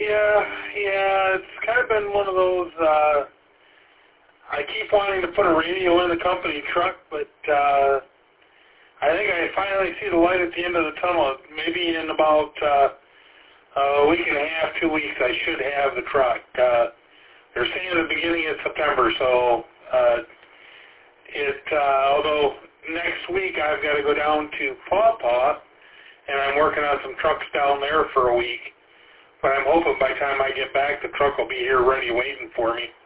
Yeah, it's kind of been one of those, I keep wanting to put a radio in the company truck, but I think I finally see the light at the end of the tunnel. Maybe in about a week and a half, 2 weeks, I should have the truck. They're saying the beginning of September, so although next week I've got to go down to Paw Paw, and I'm working on some trucks down there for a week. But I'm hoping by the time I get back, the truck will be here ready waiting for me.